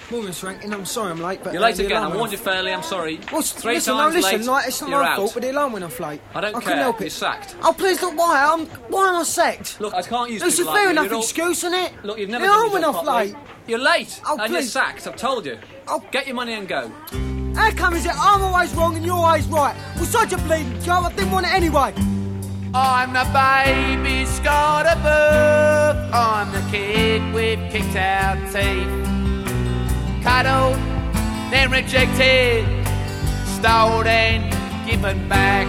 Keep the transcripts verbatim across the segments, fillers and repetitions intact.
Morning, Mister Rankin. I'm sorry I'm late, but... You're late again. I warned you fairly. I'm sorry. Well, Three listen, times no, listen, late, like, it's not you're my out. fault, but the alarm went off late. I don't I care. couldn't help it. You're sacked. Oh, please, look, why? I'm, why am I sacked? Look, I can't use It's a people like fair you. enough You're all- excuse, isn't it? Look, you've never the done alarm your went job off properly. late. You're late, Oh, and you're please. sacked. I've told you. Oh. Get your money and go. How come is it I'm always wrong and you're always right? Well, such a bleeding job, I didn't want it anyway. I'm the baby scarred above. I'm the kid with kicked out teeth. Cuddled, then rejected, stole then given back.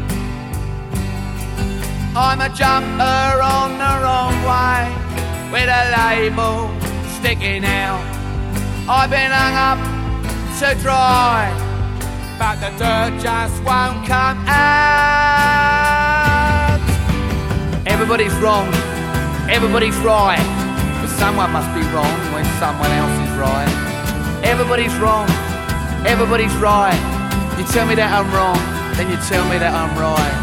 I'm a jumper on the wrong way, with a label sticking out. I've been hung up to dry, but the dirt just won't come out. Everybody's wrong, everybody's right, but someone must be wrong when someone else is right. Everybody's wrong, everybody's right. You tell me that I'm wrong, then you tell me that I'm right.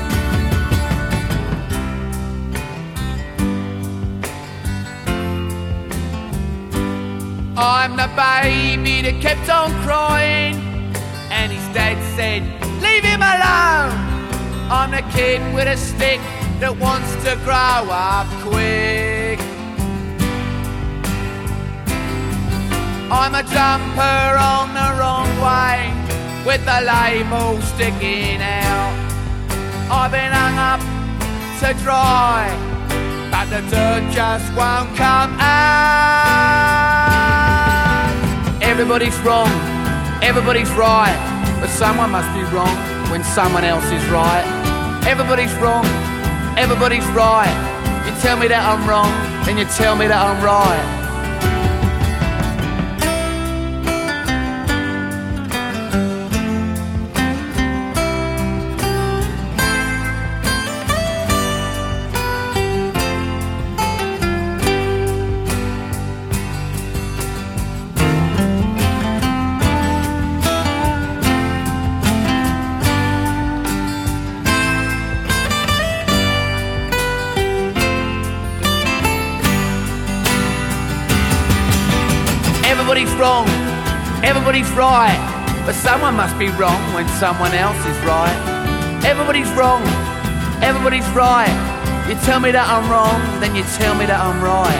I'm the baby that kept on crying, and his dad said, leave him alone. I'm the kid with a stick that wants to grow up quick. I'm a jumper on the wrong way, with the label sticking out. I've been hung up to dry, but the dirt just won't come out. Everybody's wrong, everybody's right, but someone must be wrong when someone else is right. Everybody's wrong, everybody's right. You tell me that I'm wrong, then you tell me that I'm right. Everybody's wrong, everybody's right, but someone must be wrong when someone else is right. Everybody's wrong, everybody's right. You tell me that I'm wrong, then you tell me that I'm right.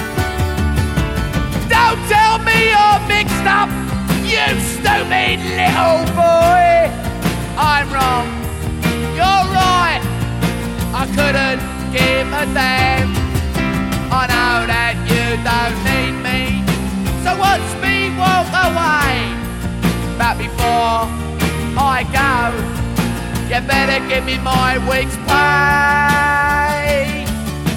Don't tell me you're mixed up, you stupid little boy. I'm wrong, you're right, I couldn't give a damn. I know that you don't need me, so watch me walk away. But before I go, you better give me my week's pay.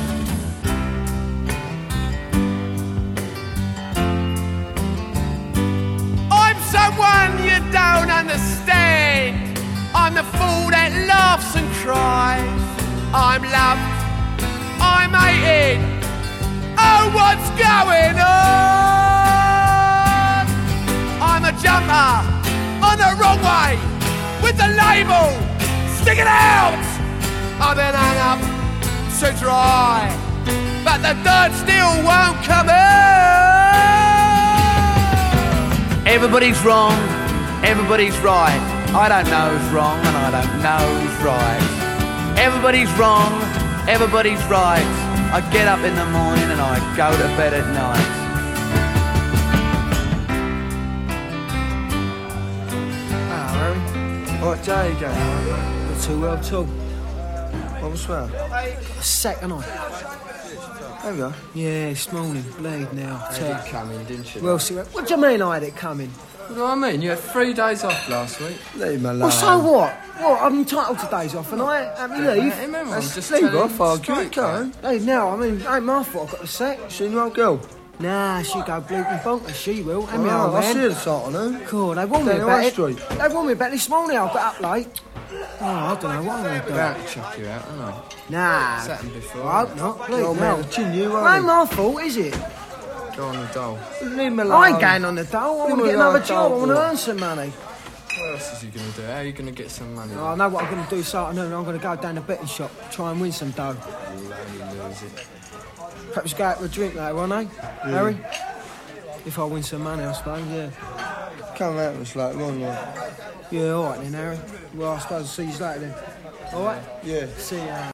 I'm someone you don't understand. I'm the fool that laughs and cries. I'm loved, I'm hated. Oh, what's going on? I'm a jumper on the wrong way, with the label sticking out. I've been hung up to dry, but the dirt still won't come out. Everybody's wrong, everybody's right. I don't know who's wrong and I don't know who's right. Everybody's wrong, everybody's right. I get up in the morning and I go to bed at night. Right, there you go. Not too well at all. What was that? Got a sack, haven't I? There we go. Yeah, this morning, bleed now. Had it coming, didn't you? Well, see, what do you mean I had it coming? What do I mean? You had three days off last week. Leave him alone. Well, so what? What, I'm entitled to days off, and I have to leave. Hey, remember, I'm just Leave telling off, I'll straight, keep going. Hey, now, I mean, it ain't my fault I got the sack. Seen your old girl? Nah, she go bleeding bonkers, she will. And me Oh, old I man. see her this afternoon. Cool, they warned me Down the about High it. Street. They warned me about this morning, I got up late. Oh, I don't know what I'm going to do. About to chuck you out, aren't I? Nah. It's happened before. I hope not, Your please, old no. man will chin you, It won't ain't he? my fault, is it? Go on the dole. Leave him alone. I ain't going on the dole, I want Leave to him get another alone, job, I want to boy. earn some money. What else is he going to do? How are you going to get some money? Oh, I know what I'm going to do this afternoon, I'm going to go down the betting shop, try and win some dough. You'll only lose it. Perhaps go out for a drink later on, eh, Harry? If I win some money, I suppose, yeah. Come out with us later on, like. Yeah, alright then, Harry. Well, I suppose I'll see you later then. Alright? Yeah. See you.